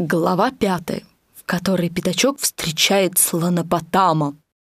Глава 5, в которой Пятачок встречает слонопотама.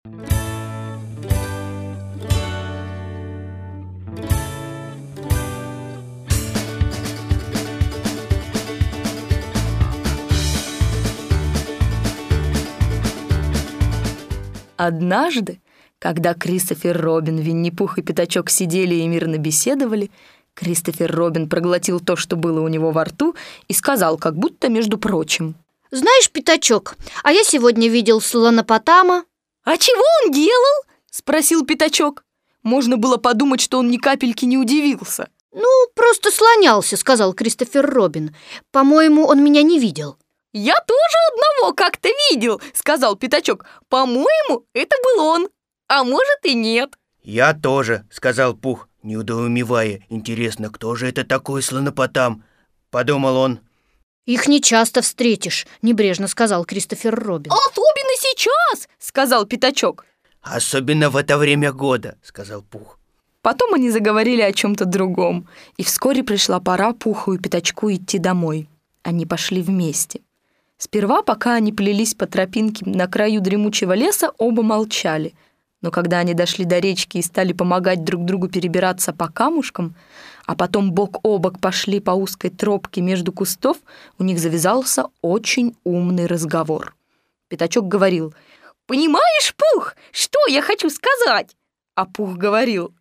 Однажды, когда Кристофер Робин, Винни-Пух и Пятачок сидели и мирно беседовали, Кристофер Робин проглотил то, что было у него во рту, и сказал, как будто между прочим: «Знаешь, Пятачок, а я сегодня видел слонопотама». «А чего он делал?» — спросил Пятачок. Можно было подумать, что он ни капельки не удивился. «Ну, просто слонялся», — сказал Кристофер Робин. «По-моему, он меня не видел». «Я тоже одного как-то видел», — сказал Пятачок. «По-моему, это был он, а может и нет». «Я тоже», — сказал Пух, неудоумевая. «Интересно, кто же это такой слонопотам?» — подумал он. «Их не часто встретишь», — небрежно сказал Кристофер Робин. «Особенно сейчас», — сказал Пятачок. «Особенно в это время года», — сказал Пух. Потом они заговорили о чем-то другом, и вскоре пришла пора Пуху и Пятачку идти домой. Они пошли вместе. Сперва, пока они плелись по тропинке на краю дремучего леса, оба молчали. Но когда они дошли до речки и стали помогать друг другу перебираться по камушкам, а потом бок о бок пошли по узкой тропке между кустов, у них завязался очень умный разговор. Пятачок говорил: «Понимаешь, Пух, что я хочу сказать?» А Пух говорил: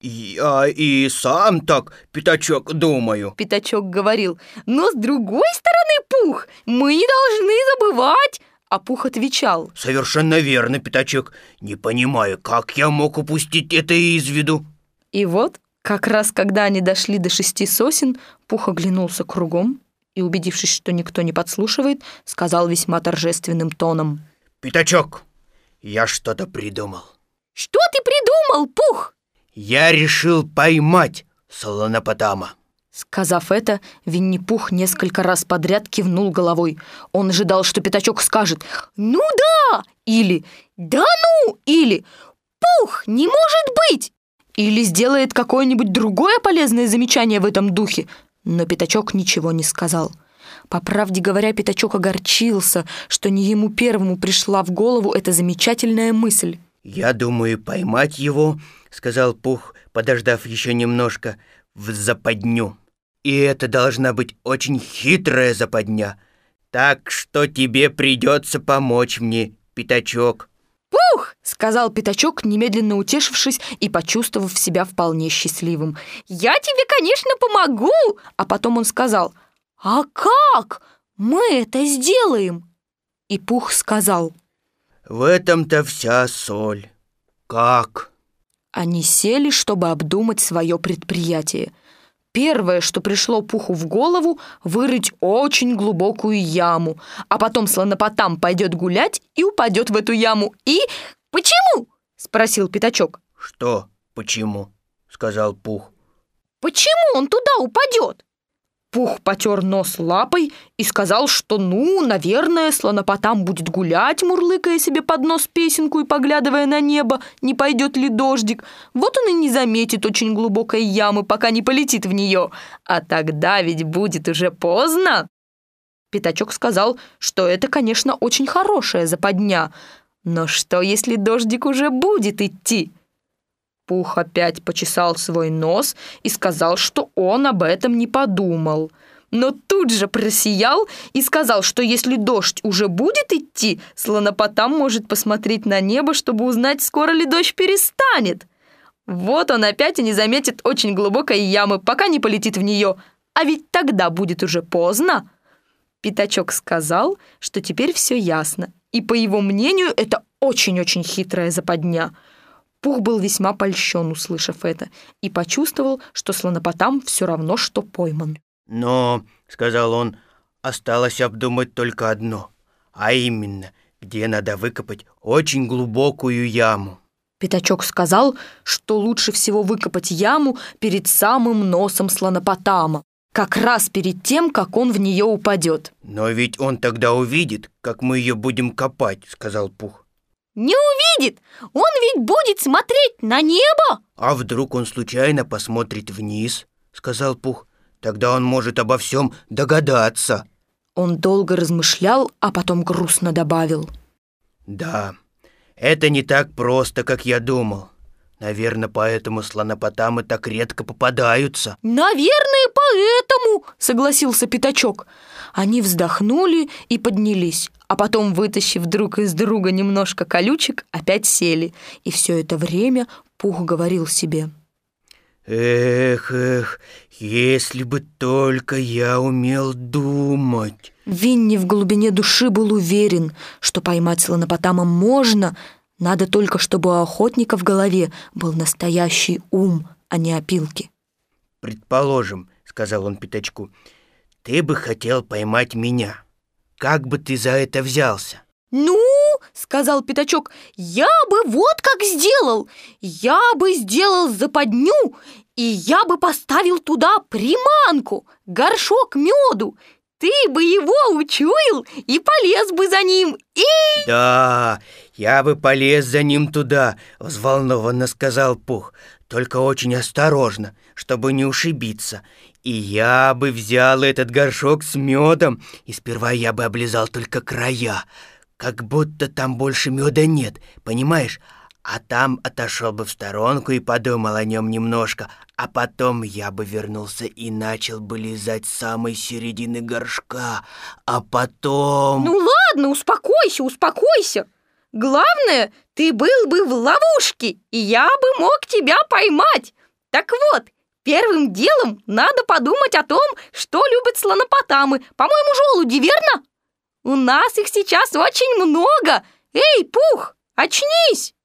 «Я и сам так, Пятачок, думаю». Пятачок говорил: «Но с другой стороны, Пух, мы не должны забывать». А Пух отвечал: «Совершенно верно, Пятачок. Не понимаю, как я мог упустить это из виду». И вот, как раз когда они дошли до 6 сосен, Пух оглянулся кругом и, убедившись, что никто не подслушивает, сказал весьма торжественным тоном: «Пятачок, я что-то придумал». «Что ты придумал, Пух?» «Я решил поймать слонопотама». Сказав это, Винни-Пух несколько раз подряд кивнул головой. Он ожидал, что Пятачок скажет «Ну да!» или «Да ну!» или «Пух, не может быть!» или сделает какое-нибудь другое полезное замечание в этом духе. Но Пятачок ничего не сказал. По правде говоря, Пятачок огорчился, что не ему первому пришла в голову эта замечательная мысль. «Я думаю поймать его», — сказал Пух, подождав еще немножко, — «в западню. И это должна быть очень хитрая западня. Так что тебе придется помочь мне, Пятачок». «Пух!» — сказал Пятачок, немедленно утешившись и почувствовав себя вполне счастливым. «Я тебе, конечно, помогу!» А потом он сказал: «А как мы это сделаем?» И Пух сказал: «В этом-то вся соль. Как?» Они сели, чтобы обдумать свое предприятие. Первое, что пришло Пуху в голову, вырыть очень глубокую яму, а потом слонопотам пойдет гулять и упадет в эту яму. И... «Почему?» — спросил Пятачок. «Что почему?» — сказал Пух. «Почему он туда упадет?» Пух потер нос лапой и сказал, что, наверное, слонопотам будет гулять, мурлыкая себе под нос песенку и поглядывая на небо, не пойдет ли дождик. Вот он и не заметит очень глубокой ямы, пока не полетит в нее. А тогда ведь будет уже поздно. Пятачок сказал, что это, конечно, очень хорошая западня. Но что, если дождик уже будет идти? Пух опять почесал свой нос и сказал, что он об этом не подумал. Но тут же просиял и сказал, что если дождь уже будет идти, слонопотам может посмотреть на небо, чтобы узнать, скоро ли дождь перестанет. Вот он опять и не заметит очень глубокой ямы, пока не полетит в нее. А ведь тогда будет уже поздно. Пятачок сказал, что теперь все ясно, и, по его мнению, это очень-очень хитрая западня. Пух был весьма польщен, услышав это, и почувствовал, что слонопотам все равно, что пойман. «Но, — сказал он, — осталось обдумать только одно, а именно, где надо выкопать очень глубокую яму». Пятачок сказал, что лучше всего выкопать яму перед самым носом слонопотама, как раз перед тем, как он в нее упадет. «Но ведь он тогда увидит, как мы ее будем копать», — сказал Пух. «Не увидит! Он ведь будет смотреть на небо!» «А вдруг он случайно посмотрит вниз?» — сказал Пух. «Тогда он может обо всем догадаться». Он долго размышлял, а потом грустно добавил: «Да, это не так просто, как я думал. Наверное, поэтому слонопотамы так редко попадаются». «Наверное, поэтому», — согласился Пятачок. Они вздохнули и поднялись, а потом, вытащив друг из друга немножко колючек, опять сели. И все это время Пух говорил себе: «Эх, если бы только я умел думать». Винни в глубине души был уверен, что поймать слонопотама можно, надо только, чтобы у охотника в голове был настоящий ум, а не опилки. «Предположим, — сказал он Пятачку, — ты бы хотел поймать меня. Как бы ты за это взялся?» «Ну, — сказал Пятачок, — я бы вот как сделал. Я бы сделал западню, и я бы поставил туда приманку, горшок меду. Ты бы его учуял и полез бы за ним, и...» «Да, я бы полез за ним туда, — взволнованно сказал Пух, — только очень осторожно, чтобы не ушибиться. И я бы взял этот горшок с медом, и сперва я бы облизал только края, как будто там больше меда нет, понимаешь? А там отошел бы в сторонку и подумал о нем немножко, а потом я бы вернулся и начал бы лизать с самой середины горшка, а потом...» «Ну ладно, успокойся, успокойся. Главное, ты был бы в ловушке, и я бы мог тебя поймать. Так вот, первым делом надо подумать о том, что любят слонопотамы. По-моему, желуди, верно? У нас их сейчас очень много. Эй, Пух, очнись!»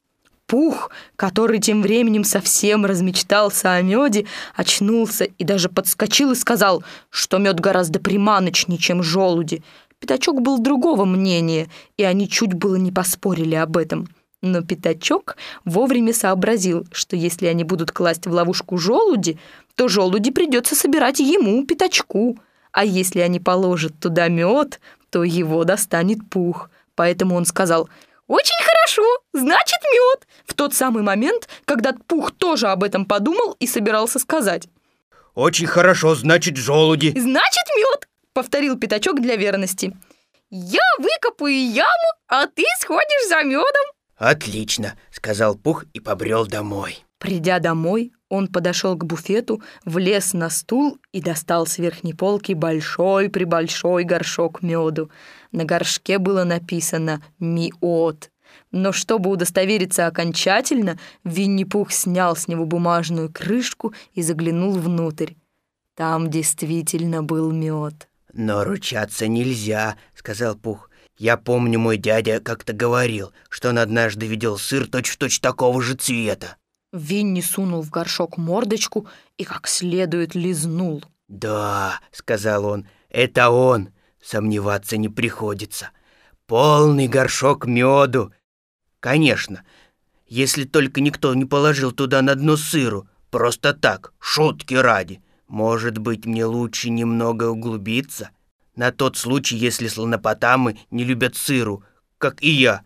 Пух, который тем временем совсем размечтался о меде, очнулся и даже подскочил и сказал, что мед гораздо приманочнее, чем желуди. Пятачок был другого мнения, и они чуть было не поспорили об этом. Но Пятачок вовремя сообразил, что если они будут класть в ловушку желуди, то желуди придется собирать ему, Пятачку. А если они положат туда мед, то его достанет Пух. Поэтому он сказал: «Очень хорошо, значит мед», в тот самый момент, когда Пух тоже об этом подумал и собирался сказать. «Очень хорошо, значит желуди». «Значит мед», повторил Пятачок для верности. «Я выкопаю яму, а ты сходишь за медом». «Отлично», — сказал Пух и побрел домой. Придя домой, он подошел к буфету, влез на стул и достал с верхней полки большой-пребольшой горшок меду. На горшке было написано «Миот». Но чтобы удостовериться окончательно, Винни-Пух снял с него бумажную крышку и заглянул внутрь. Там действительно был мед. «Но ручаться нельзя», — сказал Пух. «Я помню, мой дядя как-то говорил, что он однажды видел сыр точь-в-точь такого же цвета». Винни сунул в горшок мордочку и как следует лизнул. «Да», — сказал он, — «это он, сомневаться не приходится. Полный горшок меду. Конечно, если только никто не положил туда на дно сыру, просто так, шутки ради. Может быть, мне лучше немного углубиться, на тот случай, если слонопотамы не любят сыру, как и я.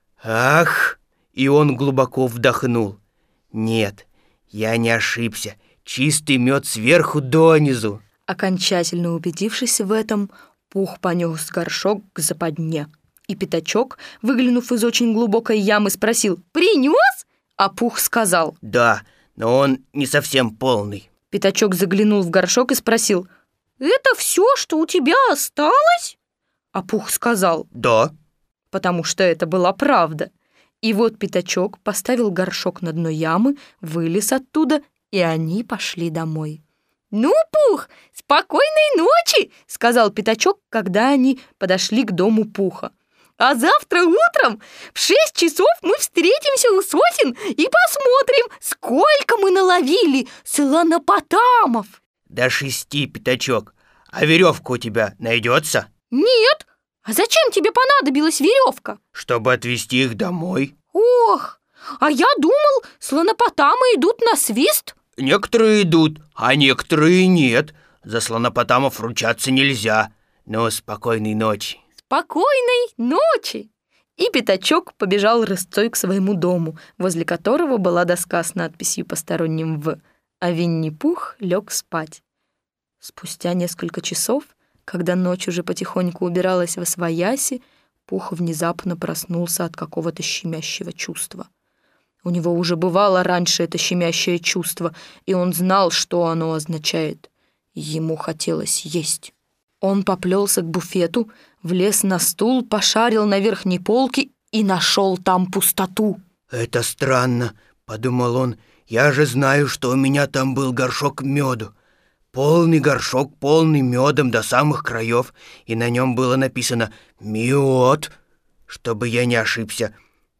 Ах!» И он глубоко вдохнул. «Нет, я не ошибся. Чистый мед сверху донизу». Окончательно убедившись в этом, Пух понес горшок к западне. И Пятачок, выглянув из очень глубокой ямы, спросил: «Принес?» А Пух сказал: «Да, но он не совсем полный». Пятачок заглянул в горшок и спросил: «Это все, что у тебя осталось?» А Пух сказал: «Да». Потому что это была правда. И вот Пятачок поставил горшок на дно ямы, вылез оттуда, и они пошли домой. «Ну, Пух, спокойной ночи!» — сказал Пятачок, когда они подошли к дому Пуха. «А завтра утром в 6 часов мы встретимся у сосен и посмотрим, сколько мы наловили слонопотамов». «До 6, Пятачок. А веревка у тебя найдется?» «Нет. А зачем тебе понадобилась веревка?» «Чтобы отвезти их домой». «Ох, а я думал, слонопотамы идут на свист». «Некоторые идут, а некоторые нет. За слонопотамов ручаться нельзя. Ну, спокойной ночи». «Спокойной ночи!» И Пятачок побежал рысцой к своему дому, возле которого была доска с надписью «Посторонним в», а Винни-Пух лег спать. Спустя несколько часов, Когда ночь уже потихоньку убиралась восвояси, Пух внезапно проснулся от какого-то щемящего чувства. У него уже бывало раньше это щемящее чувство, и он знал, что оно означает. Ему хотелось есть. Он поплелся к буфету, влез на стул, пошарил на верхней полке и нашел там пустоту. «Это странно», — подумал он. «Я же знаю, что у меня там был горшок меду. Полный горшок, полный медом до самых краев, и на нем было написано «Мед», чтобы я не ошибся.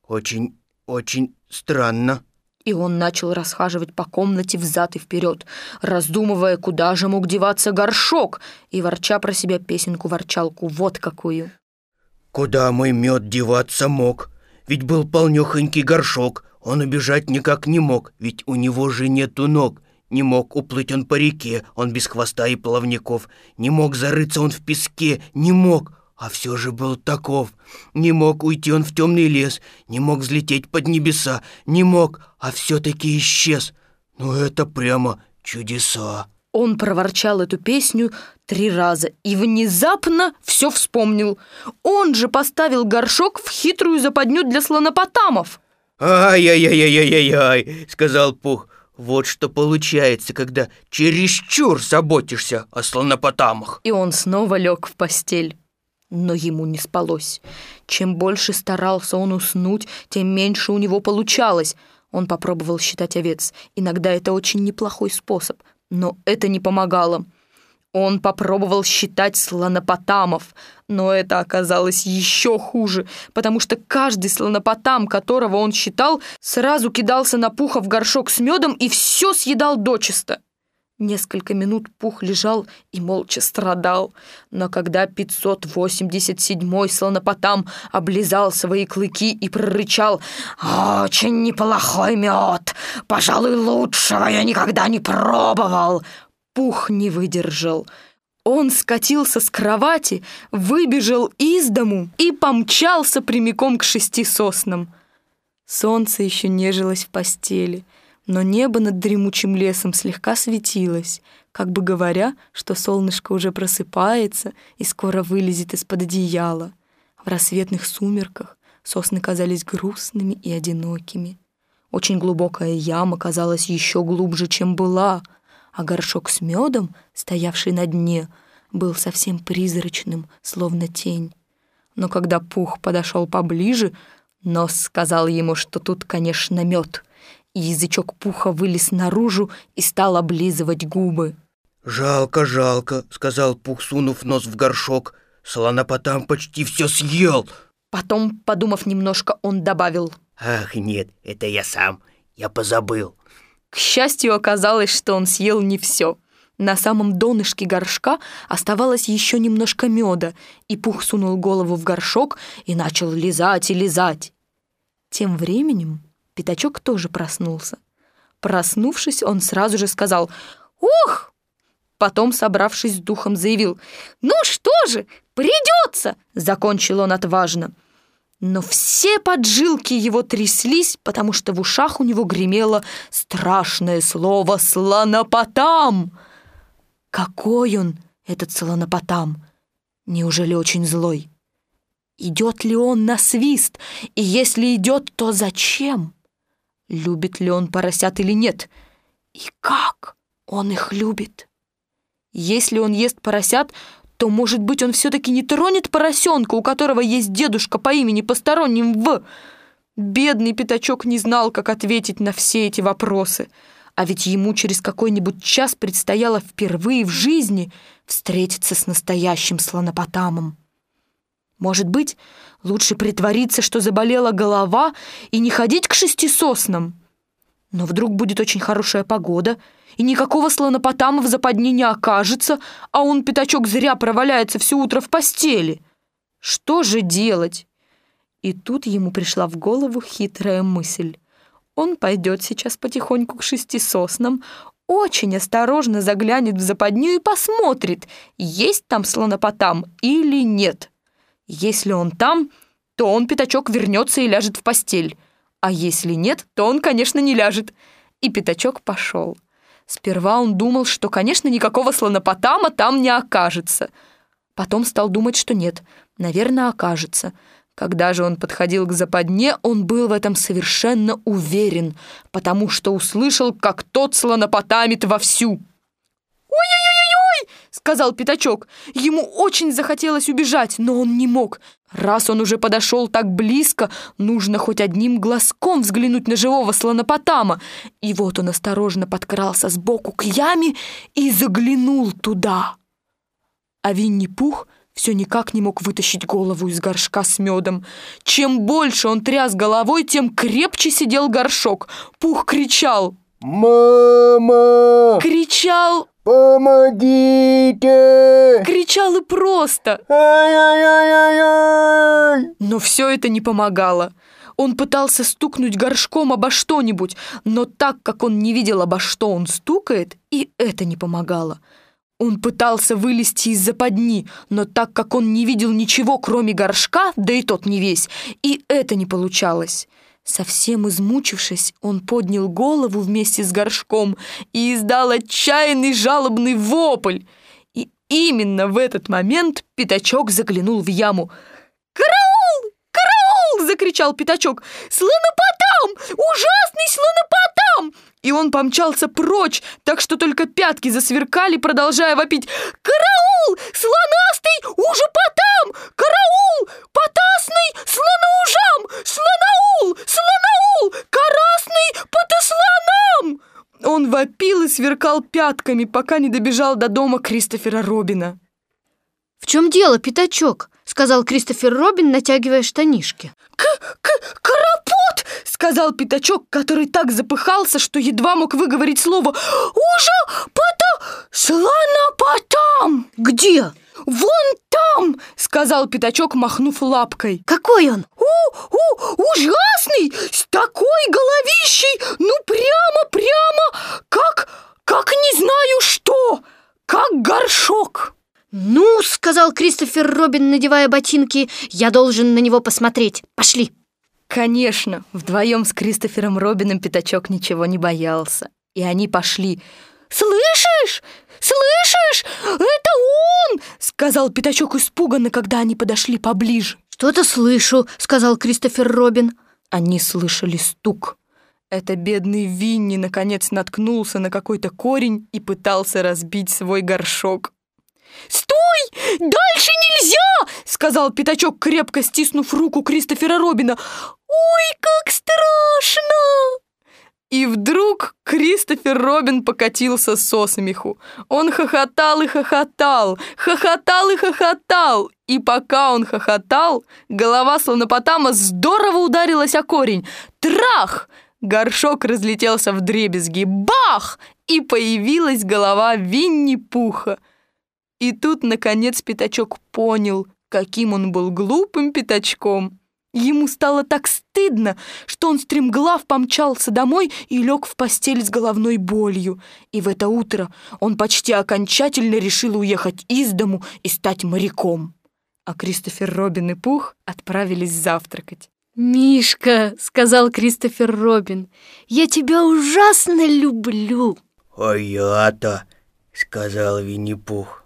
Очень странно». И он начал расхаживать по комнате взад и вперед, раздумывая, куда же мог деваться горшок, и ворча про себя песенку-ворчалку вот какую. «Куда мой мед деваться мог? Ведь был полнёхонький горшок, он убежать никак не мог, ведь у него же нету ног. Не мог уплыть он по реке, он без хвоста и плавников. Не мог зарыться он в песке, не мог, а все же был таков. Не мог уйти он в темный лес, не мог взлететь под небеса, не мог, а все-таки исчез. Ну это прямо чудеса». Он проворчал эту песню 3 раза и внезапно все вспомнил. Он же поставил горшок в хитрую западню для слонопотамов. «Ай-яй-яй-яй-яй-яй», — сказал Пух. «Вот что получается, когда чересчур заботишься о слонопотамах». И он снова лег в постель. Но ему не спалось. Чем больше старался он уснуть, тем меньше у него получалось. Он попробовал считать овец. Иногда это очень неплохой способ, но это не помогало. Он попробовал считать слонопотамов, но это оказалось еще хуже, потому что каждый слонопотам, которого он считал, сразу кидался на Пуха в горшок с медом и все съедал дочисто. Несколько минут Пух лежал и молча страдал, но когда 587-й слонопотам облизал свои клыки и прорычал: «Очень неплохой мед! Пожалуй, лучшего я никогда не пробовал!» Пух не выдержал. Он скатился с кровати, выбежал из дому и помчался прямиком к 6 соснам. Солнце еще нежилось в постели, но небо над дремучим лесом слегка светилось, как бы говоря, что солнышко уже просыпается и скоро вылезет из-под одеяла. В рассветных сумерках сосны казались грустными и одинокими. Очень глубокая яма казалась еще глубже, чем была, а горшок с медом, стоявший на дне, был совсем призрачным, словно тень. Но когда Пух подошел поближе, нос сказал ему, что тут, конечно, мед, и язычок Пуха вылез наружу и стал облизывать губы. «Жалко, жалко», — сказал Пух, сунув нос в горшок. «Слонопотам почти все съел». Потом, подумав немножко, он добавил: «Ах, нет, это я сам, я позабыл». К счастью, оказалось, что он съел не все. На самом донышке горшка оставалось еще немножко меда, и Пух сунул голову в горшок и начал лизать и лизать. Тем временем Пятачок тоже проснулся. Проснувшись, он сразу же сказал: «Ух!» Потом, собравшись с духом, заявил: «Ну что же, придется!» Закончил он отважно. Но все поджилки его тряслись, потому что в ушах у него гремело страшное слово «слонопотам». Какой он, этот слонопотам? Неужели очень злой? Идет ли он на свист? И если идет, то зачем? Любит ли он поросят или нет? И как он их любит? Если он ест поросят, то, может быть, он все-таки не тронет поросенка, у которого есть дедушка по имени Посторонним В. Бедный Пятачок не знал, как ответить на все эти вопросы. А ведь ему через какой-нибудь час предстояло впервые в жизни встретиться с настоящим слонопотамом. Может быть, лучше притвориться, что заболела голова, и не ходить к 6 соснам? Но вдруг будет очень хорошая погода, и никакого слонопотама в западне не окажется, а он, Пятачок, зря проваляется все утро в постели. Что же делать? И тут ему пришла в голову хитрая мысль. Он пойдет сейчас потихоньку к 6 соснам, очень осторожно заглянет в западню и посмотрит, есть там слонопотам или нет. Если он там, то он, Пятачок, вернется и ляжет в постель. А если нет, то он, конечно, не ляжет. И Пятачок пошел. Сперва он думал, что, конечно, никакого слонопотама там не окажется. Потом стал думать, что нет, наверное, окажется. Когда же он подходил к западне, он был в этом совершенно уверен, потому что услышал, как тот слонопотамит вовсю. «Ой-ой-ой-ой!» — сказал Пятачок. Ему очень захотелось убежать, но он не мог. Раз он уже подошел так близко, нужно хоть одним глазком взглянуть на живого слонопотама. И вот он осторожно подкрался сбоку к яме и заглянул туда. А Винни-Пух все никак не мог вытащить голову из горшка с медом. Чем больше он тряс головой, тем крепче сидел горшок. Пух кричал: «Мама! Кричал! Помогите! Кричал и просто! Ай-яй-яй-яй-яй!» Но все это не помогало. Он пытался стукнуть горшком обо что-нибудь, но так как он не видел, обо что он стукает, и это не помогало. Он пытался вылезти из западни, но так как он не видел ничего, кроме горшка, да и тот не весь, и это не получалось. Совсем измучившись, он поднял голову вместе с горшком и издал отчаянный жалобный вопль. И именно в этот момент Пятачок заглянул в яму. «Караул! Караул!» — закричал Пятачок. «Слонопотам! Ужасный слонопотам!» И он помчался прочь, так что только пятки засверкали, продолжая вопить: «Караул! Слонастый ужепотам! Караул! Потасный слоноужам! Слонаул! Слонаул! Карасный потаслонам!» Он вопил и сверкал пятками, пока не добежал до дома Кристофера Робина. «В чем дело, Пятачок?» — сказал Кристофер Робин, натягивая штанишки. «Карапот!» — сказал Пятачок, который так запыхался, что едва мог выговорить слово «слонопотам». «Где?» «Вон там!» — сказал Пятачок, махнув лапкой. «Какой он?» Ужасный! С такой головищей! Ну, прямо, как не знаю что! Как горшок!» «Ну, — сказал Кристофер Робин, надевая ботинки, — я должен на него посмотреть. Пошли!» Конечно, вдвоем с Кристофером Робином Пятачок ничего не боялся. И они пошли. «Слышишь? Слышишь? Это он!» — сказал Пятачок испуганно, когда они подошли поближе. «Что-то слышу, — сказал Кристофер Робин. Они слышали стук. Это бедный Винни наконец наткнулся на какой-то корень и пытался разбить свой горшок. «Стой! Дальше нельзя!» — сказал Пятачок, крепко стиснув руку Кристофера Робина. «Ой, как страшно!» И вдруг Кристофер Робин покатился со смеху. Он хохотал и хохотал, хохотал и хохотал. И пока он хохотал, голова слонопотама здорово ударилась о корень. Трах! Горшок разлетелся вдребезги. Бах! И появилась голова Винни-Пуха. И тут, наконец, Пятачок понял, каким он был глупым пятачком. Ему стало так стыдно, что он стремглав помчался домой и лег в постель с головной болью. И в это утро он почти окончательно решил уехать из дому и стать моряком. А Кристофер Робин и Пух отправились завтракать. «Мишка, — сказал Кристофер Робин, — я тебя ужасно люблю». «А я-то, — сказал Винни-Пух,